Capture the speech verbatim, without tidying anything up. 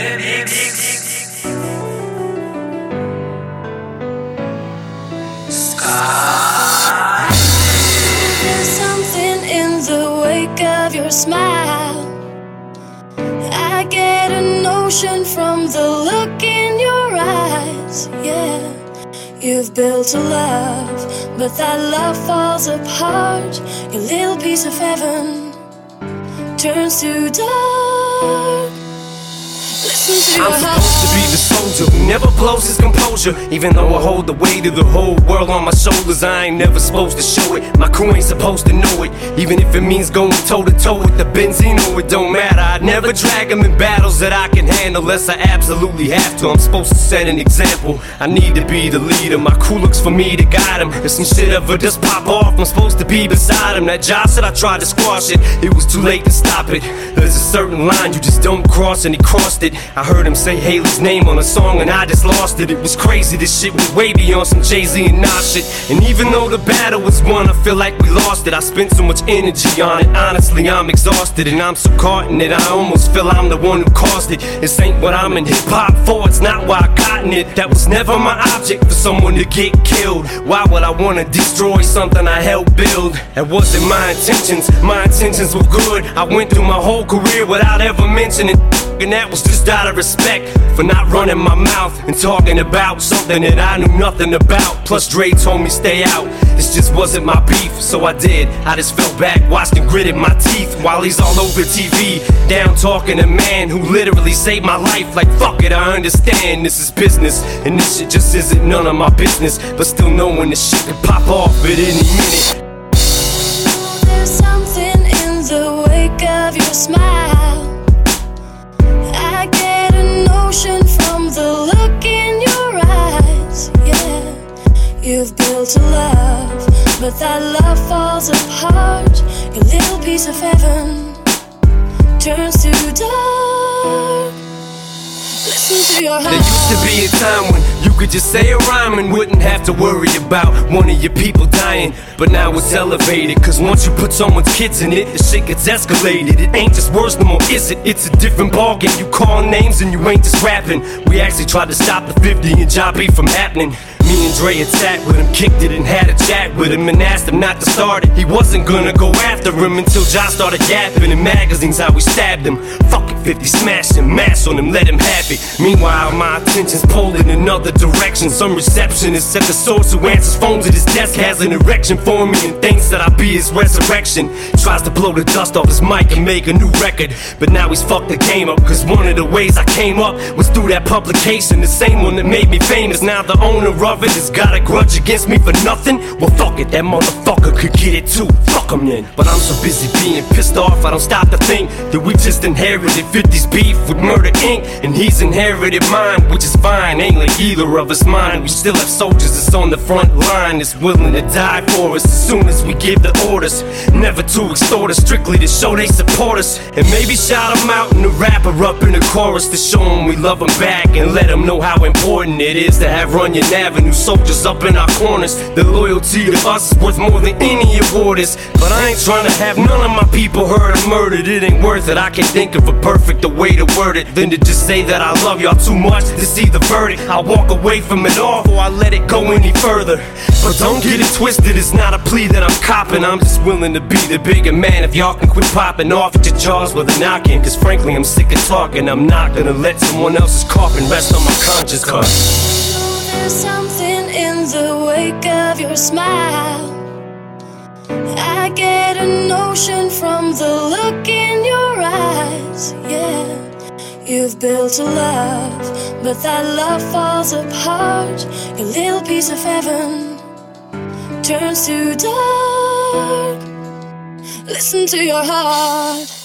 There's something in the wake of your smile. I get a notion from the look in your eyes. Yeah, you've built a love, but that love falls apart. Your little piece of heaven turns to dark. Listen to your I'm heart. supposed to be the soldier who never blows his composure. Even though I hold the weight of the whole world on my shoulders, I ain't never supposed to show it. My crew ain't supposed to know it. Even if it means going toe to toe with the Benzino, it don't matter. I'd never drag them in battles that I can handle unless I absolutely have to. I'm supposed to set an example. I need to be the leader. My crew looks for me to guide them. If some shit ever just pop off, I'm supposed to be beside him. That job said I tried to squash it. It was too late to stop it. There's a certain line you just don't cross, and he crossed it. I heard him say Haley's name on a song and I just lost it. It was crazy, this shit was way beyond some Jay-Z and Nas shit. And even though the battle was won, I feel like we lost it. I spent so much energy on it, honestly I'm exhausted. And I'm so caught in it, I almost feel I'm the one who caused it. This ain't what I'm in hip-hop for, it's not why I got in it. That was never my object, for someone to get killed. Why would I wanna destroy something I helped build? That wasn't my intentions, my intentions were good. I went through my whole career without ever mentioning, and that was just out of respect for not running my mouth and talking about something that I knew nothing about. Plus Dre told me stay out, this just wasn't my beef, so I did. I just fell back, watched and gritted my teeth while he's all over T V, down talking to a man who literally saved my life. Like fuck it, I understand this is business, and this shit just isn't none of my business. But still knowing this shit could pop off at any minute. There's something in the wake of your smile. I get a notion from the look in your eyes. Yeah, you've built a love, but that love falls apart. Your little piece of heaven turns to dark. Listen to your heart. There used to be a time when you could just say a rhyme and wouldn't have to worry about one of your people dying. But now it's elevated, cause once you put someone's kids in it, the shit gets escalated. It ain't just words no more, is it? It's a different ballgame. You call names and you ain't just rapping. We actually tried to stop the fifty and Job B from happening. Me and Dre had sat with him, kicked it and had a chat with him and asked him not to start it. He wasn't gonna go after him until Josh started yapping in magazines how we stabbed him. Fuck it, fifty smashed him, mass on him, let him have it. Meanwhile, my attention's pulled in another direction. Some receptionist at the source who answers phones at his desk has an erection for me and thinks that I'll be his resurrection. Tries to blow the dust off his mic and make a new record, but now he's fucked the game up, cause one of the ways I came up was through that publication. The same one that made me famous, now the owner of it has got a grudge against me for nothing. Well fuck it, that motherfucker could get it too, fuck him then. But I'm so busy being pissed off, I don't stop to think that we just inherited fifty's beef with Murder Incorporated, and he's inherited mine, which is fine, ain't like either of us mine. We still have soldiers that's on the front line, that's willing to die for us as soon as we give the orders. Never to extort us, strictly to show they support us. And maybe shout them out in the rapper up in the chorus to show them we love them back and let them know how important it is to have Runyon Avenue soldiers up in our corners. The loyalty to us is worth more than any award is. But I ain't trying to have none of my people hurt or murdered. It ain't worth it, I can't think of a perfecter way to word it than to just say that I love y'all too much to see the verdict. I'll walk away from it all before I let it go any further. But don't get it twisted, it's not a plea that I'm copping. I'm just willing to be the bigger man if y'all can quit popping off at your jaws with a knocking. Cause frankly I'm sick of talking, I'm not gonna let someone else's coffin rest on my conscience. Cause there's something in the wake of your smile. I get a notion from the look in your eyes. Yeah, you've built a love, but that love falls apart. Your little piece of heaven turns to dark. Listen to your heart.